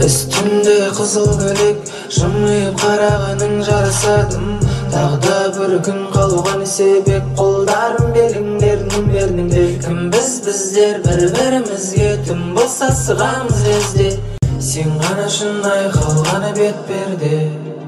Üstünde kızıl gölek, жымиып караганың жарасадым. Тағы да бір күн қалуған себеп, қолдарым беліңдер. Кім біздер бір-бірімізге түн болса сығамыз лезде. Сен ғана шынай қалғаны бет-перде.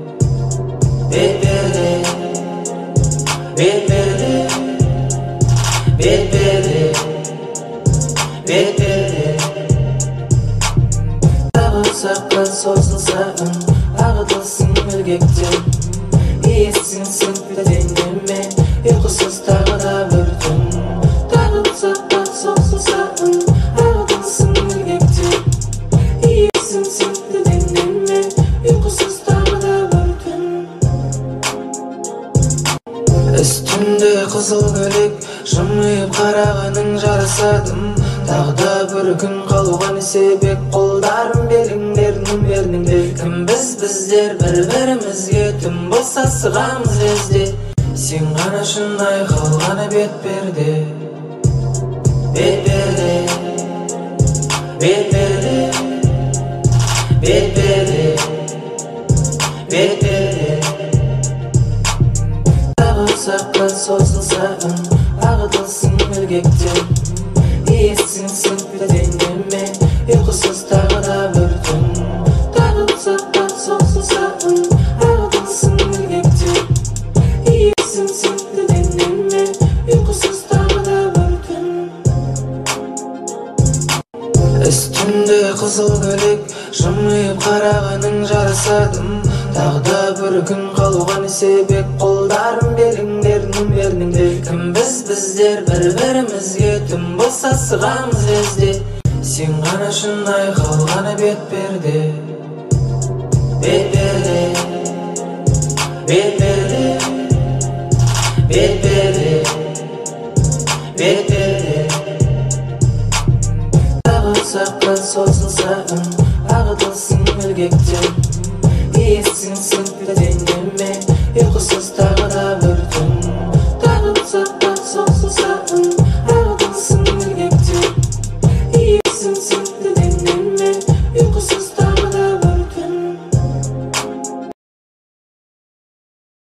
Тағы ұзаққа созылса үн, ағытылсын ілгектен. Иесіңсің денеме, ұйқысыз тағы да бір түн. Тағы ұзаққа созылса үн, ағытылсын ілгектен. Иесіңсің денеме, ұйқысыз тағы да бір түн. Үстінде қызыл гөлек, жымиып қарағаның жарасадым. Тағы да бір күн қалуған себеп, қолдарым беліңдер. Кім біздер бір-бірімізге түн болса сығамыз лезде. Сен ғана шынай қалғаны бет-перде. Тағы ұзаққа созылса үн, ағытылсын ілгектен. Иесіңсің денеме, ұйқысыз тағы да бір түн. Тағы ұзаққа созылса үн, ағытылсын ілгектен. Иесіңсің денеме, ұйқысыз тағы да бір түн. Үстінде қызыл гөлек, жымиып қарағаның жарасадым. Тағы да бір күн қалуған себеп, қолдарым беліңдер. Кім біздер бір-бірімізге түн болса сығамыз лезде. Сен ғана шынай қалғаны бет-перде. Тағы ұзаққа созылса үн, ағытылсын ілгектен. Иесіңсің денеме, ұйқысыз тағы да